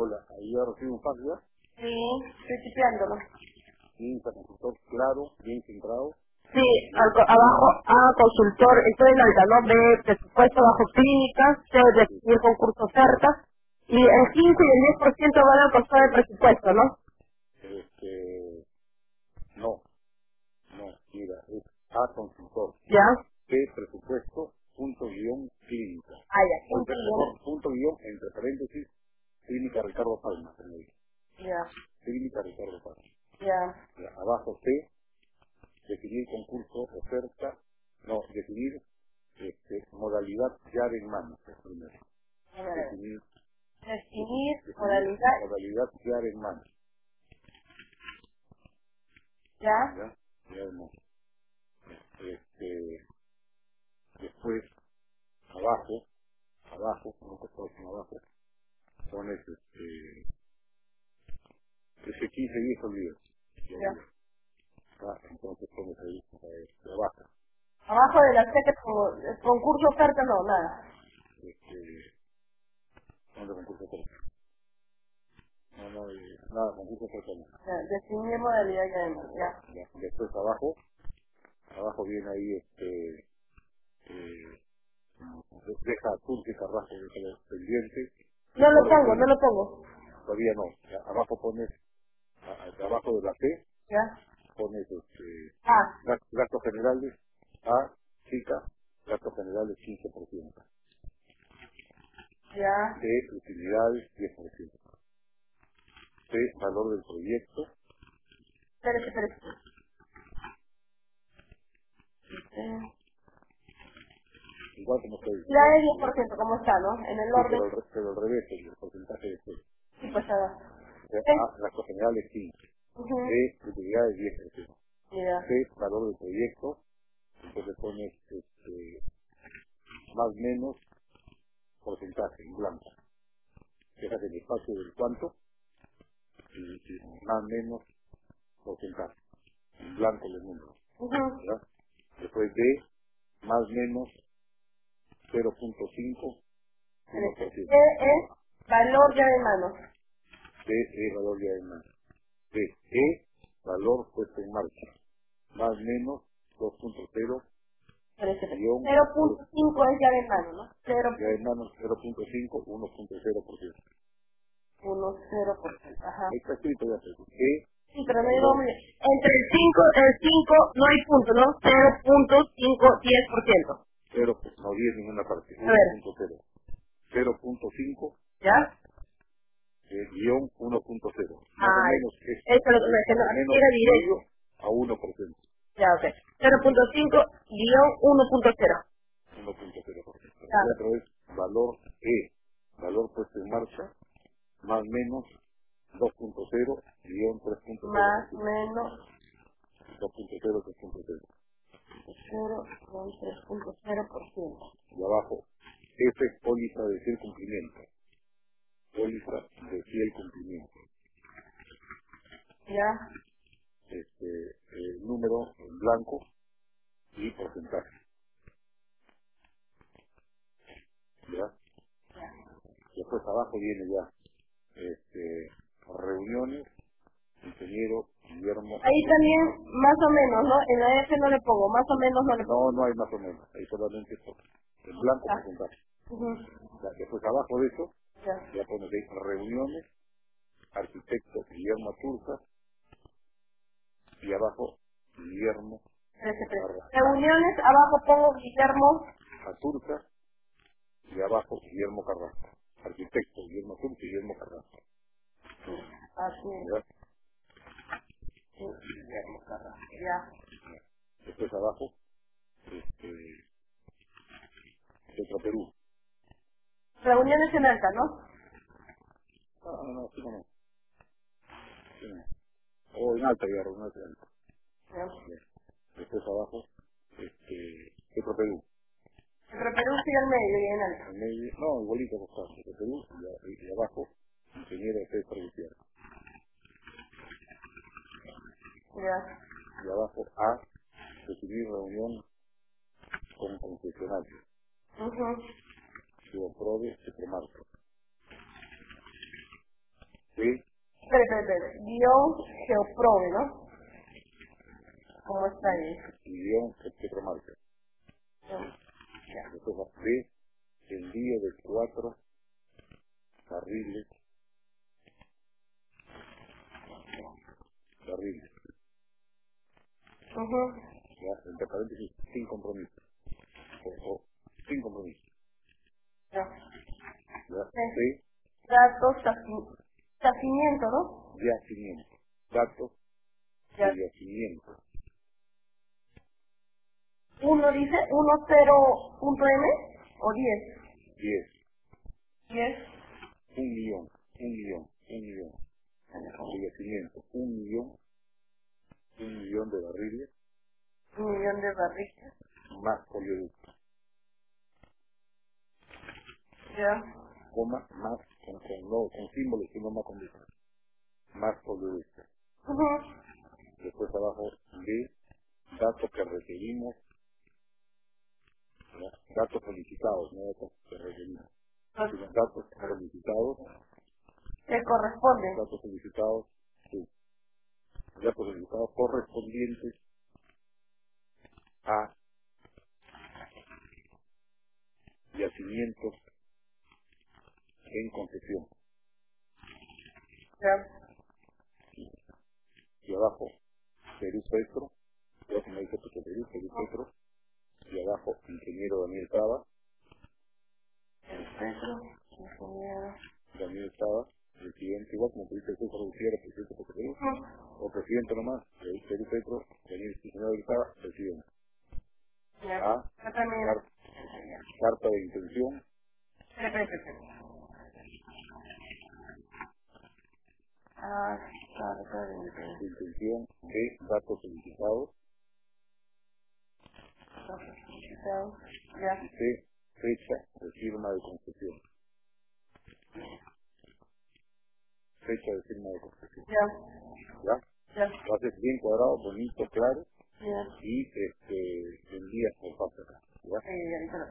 Hola, ahí ya recibo un fax ya. Sí, estoy tipeándolo. Sí, está consultor claro, bien centrado. Sí, abajo A, consultor, estoy en alta, ¿no? B, presupuesto bajo clínicas, C, definir concurso ofertas, y el 15 y el 10% van al costo de presupuesto, ¿no? No, mira, es A consultor, ¿Ya? B presupuesto, punto guión clínica. Ah, ya, Punto guión, entre paréntesis, clínica Ricardo Palma. Ya, Clínica Ricardo Palma. ya. Abajo C, definir concurso, oferta, no, definir modalidad llave en mano. Primero. Definir modalidad llave en mano. ¿Ya? Ya hemos. Después, abajo, no te puedo decir abajo, pones ese 15 y 10 olvidas. Ya. Entonces pones ahí, abajo. Abajo de la C, concurso oferta, no, nada. ¿Dónde concurso oferta? Nada, concurso oferta no. Ya, definir modalidad ya. Después abajo viene ahí deja azul y carrasco de pendiente. No lo pongo. Todavía no. Abajo pones, abajo de la C, Ya. pones Ah. gastos generales, A, chica, gastos generales 15%. Ya. B, utilidades 10%. C, valor del proyecto. Espérate. Igual como estoy. La de 10%, ¿cómo está, no? En el orden. Pero al revés, el porcentaje de C. Sí, pues abajo. A, gastos generales 15. Uh-huh. B, utilidades 10%. Yeah. C, valor del proyecto. Entonces pones más menos porcentaje en blanco. Dejas el espacio del cuánto y más menos porcentaje. En blanco el número. Uh-huh. Después D, más menos 0.5. E es valor ya de mano. D es valor ya de mano. D, E, valor puesto en marcha. Más menos 2.0. 0.5 es ya de mano, ¿no? Ya de mano 0.5, 1.0%. 1.0%, ajá. Ahí está escrito ya. E, sí, pero no hay doble. Entre el 5 no hay punto, ¿no? 0.5, 10%. 0, no 10 en ninguna parte. 1.0. 0.5. ¿Ya? Guión 1.0. Más o menos eso es lo que me decía, no, era directo. A 1%. Ya, ok. 0.5 guión 1.0. 1.0%. El otro es valor E, valor puesto en marcha, más menos 2.0 guión 3.0. Más menos 2.0, 3.0. 0 con 3.0%. Y abajo, F, póliza de fiel cumplimiento. Póliza de fiel cumplimiento. Ya. Número en blanco y porcentaje. ¿Ya? Después abajo viene ya reuniones, ingeniero Guillermo. Ahí también, más o menos, ¿no? En la F no le pongo, más o menos no le pongo. No hay más o menos, ahí solamente esto. En blanco porcentaje. Ya, después abajo de eso, ya pones ahí reuniones, arquitecto Guillermo Turca, y abajo Guillermo Reuniones, abajo pongo Guillermo Aturca y abajo Guillermo Carrasco. Arquitecto Guillermo Aturca y Guillermo Carrasco. Así ¿Ya? Guillermo Carrasco. Ya. Después abajo, Centro Perú. Reuniones en alta, ¿no? No, sí, no. Sí, no. O en alta ya, reuniones en alta. Ya. Después abajo, Centro Perú. Centro Perú sigue al medio y en alta. En medio, no, igualito está, Centro Perú y abajo, ingeniero César Gutiérrez. Ya. Y abajo A, definir reunión con concesionarios. Si apruebe, se premarca. D. Espera. Guión Geoprobe, ¿no? ¿Cómo está ahí? Guión Petromarca. Después va D. Envío de 4 carriles. Ya, entre paréntesis, sin compromiso. O sin compromiso. Ya. C. Datos, yacimiento, ¿no? Yacimiento. Datos de yacimiento. Uno dice 10.m o 10. 10. 10. Un millón. De yacimiento. Un millón de barriles. 1 millón de barriles. Más oleoducto. Ya. Coma, más, con símbolos y no más con letras. Más oleoducto. Después abajo, D. Datos que requerimos. ¿Ya? Datos solicitados, no datos que requerimos. Datos solicitados. ¿Qué corresponde? Datos solicitados, sí. Datos solicitados correspondientes a yacimientos en concesión. Ya. Y abajo, Perú Petro, ya se me dice que Perú Petro, y abajo, ingeniero Daniel Saba, Daniel Saba, presidente, igual como dice el productor, presidente de Perú, o presidente nomás, Perú Petro, ingeniero Daniel Saba, presidente. A, carta de intención. Carta de intención de datos solicitados. Ya. Y C, fecha de firma de concesión. Fecha de firma de concesión. ¿Ya? Lo haces bien cuadrado, bonito, claro. Y envías por parte acá. ¿Ya?